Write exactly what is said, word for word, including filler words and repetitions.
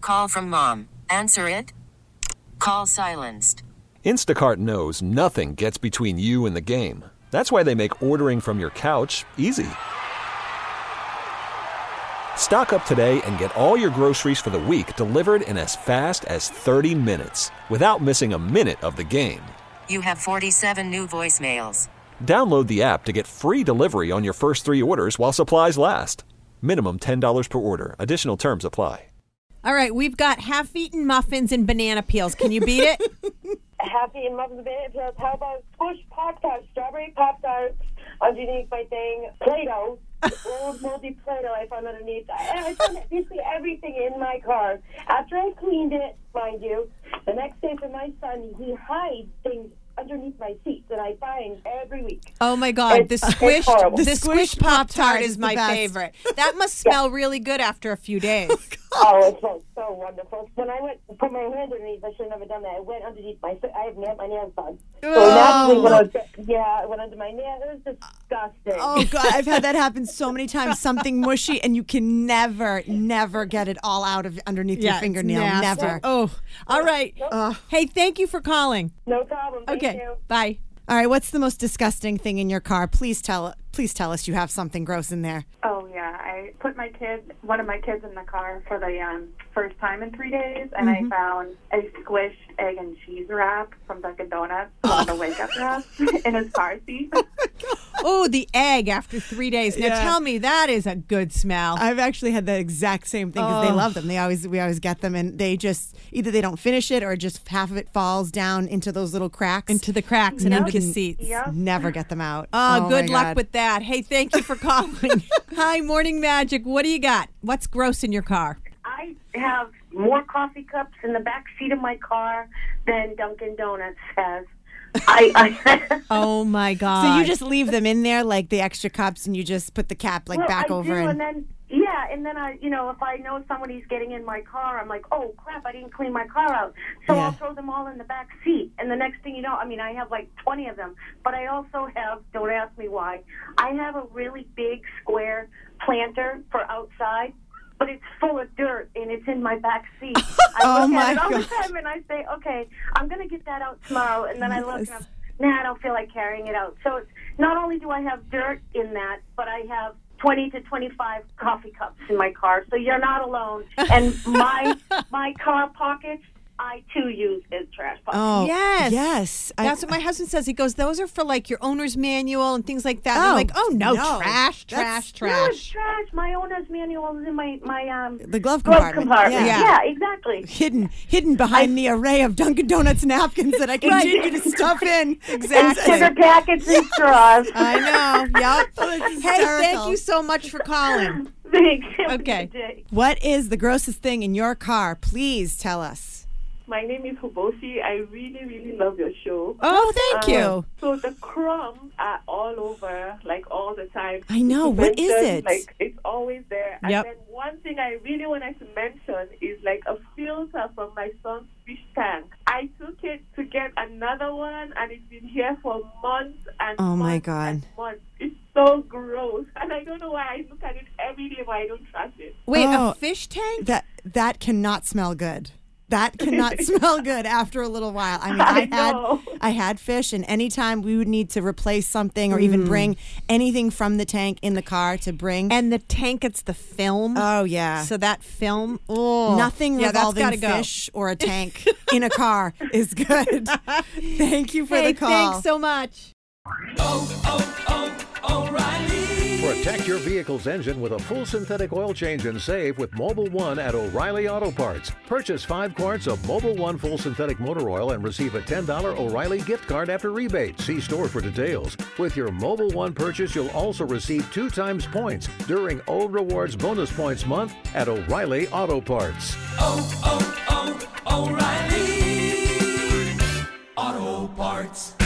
Call from mom. Answer it. Call silenced. Instacart knows nothing gets between you and the game. That's why they make ordering from your couch easy. Stock up today and get all your groceries for the week delivered in as fast as thirty minutes without missing a minute of the game. You have forty-seven new voicemails. Download the app to get free delivery on your first three orders while supplies last. Minimum ten dollars per order. Additional terms apply. All right, we've got half-eaten muffins and banana peels. Can you beat it? Half-eaten muffins and banana peels. How about squish Pop-Tarts, strawberry Pop-Tarts underneath my thing, Play-Doh, old moldy Play-Doh I found underneath. I, I found basically everything in my car. After I cleaned it, mind you, the next day for my son, he hides things underneath my seat that I find every week. Oh my God, It's- the it's squish, horrible. the The squish squish Pop-Tart Pop-Tart is is the my best. favorite. That must smell really good after a few days. Oh, it smells so wonderful. When I went to put my hand underneath, I should have never done that. I went underneath my foot. I have nailed my nails done. So Oh. naturally, when I was, yeah, I went under my nail. It was disgusting. Oh, God, I've had that happen so many times. Something mushy, and you can never, never get it all out of underneath your it's fingernail. nasty. Never. Oh, all right. Ugh. Hey, thank you for calling. No problem. Thank Okay, you. bye. All right, what's the most disgusting thing in your car? Please tell please tell us you have something gross in there. Oh, yeah. I put my kid, one of my kids in the car for the um, first time in three days, and Mm-hmm. I found a squished egg and cheese wrap from Dunkin' Donuts, one of the wake-up wraps, in his car seat. Oh, the egg after three days. Now Yeah. tell me, that is a good smell. I've actually had the exact same thing because Oh. they love them. They always we always get them, and they just either they don't finish it or just half of it falls down into those little cracks. Into the cracks and You under the can seats. Yep. Never get them out. Oh, Oh, good my luck God. with that. Hey, thank you for calling. Hi, Morning Magic. What do you got? What's gross in your car? I have more coffee cups in the back seat of my car than Dunkin' Donuts has. I, I Oh, my God. So you just leave them in there like the extra cups, and you just put the cap like well, back I over do, and. and then yeah, and then I, you know, if I know somebody's getting in my car, I'm like, oh crap, I didn't clean my car out, so Yeah. I'll throw them all in the back seat. And the next thing you know, I mean, I have like twenty of them, but I also have, don't ask me why, I have a really big square planter for outside. But it's full of dirt, and it's in my back seat. I Oh, look my at it all the God. time, and I say, okay, I'm going to get that out tomorrow. And then I look, and Yes. I'm, nah, I don't feel like carrying it out. So it's, not only do I have dirt in that, but I have twenty to twenty-five coffee cups in my car. So you're not alone. And my my car pockets, I, too, use as trash pockets. Oh Yes. yes. I- That's what my husband says. He goes, those are for like your owner's manual and things like that. And Oh, I'm like, oh, no, no. trash, That's- trash, No, it's trash. trash. My owner's manual is in my, my um, the glove glove compartment. compartment. Yeah. Yeah, exactly. Hidden, hidden behind the array of Dunkin' Donuts napkins that I continue to stuff in. And Exactly. sugar packets and straws. I know. Yep. That's Hey, thank hysterical. you so much for calling. Thanks. Have a Okay. good day. What is the grossest thing in your car? Please tell us. My name is Huboshi. I really, really love your show. Oh, thank you. Um, so the crumbs are all over, like all the time. I know. You What is mentioned, it? Like it's always there. And Yep. then one thing I really wanted to mention is like a filter from my son's fish tank. I took it to get another one, and it's been here for months and Oh, my months God. and months. It's so gross, and I don't know why I look at it every day, but I don't trust it. Wait, Oh. a fish tank? That that cannot smell good. That cannot smell good after a little while. I mean, I I, had know. I had fish, and anytime we would need to replace something or even bring anything from the tank in the car to bring. And the tank, it's the film. oh yeah, So that film, oh. nothing yeah, that's revolving gotta go. fish or a tank in a car is good. Thank you for Hey, the call. thanks so much. Protect your vehicle's engine with a full synthetic oil change and save with Mobile One at O'Reilly Auto Parts. Purchase five quarts of Mobile One full synthetic motor oil and receive a ten dollars O'Reilly gift card after rebate. See store for details. With your Mobile One purchase, you'll also receive two times points during O Rewards Bonus Points Month at O'Reilly Auto Parts. oh, oh, oh, O'Reilly Auto Parts.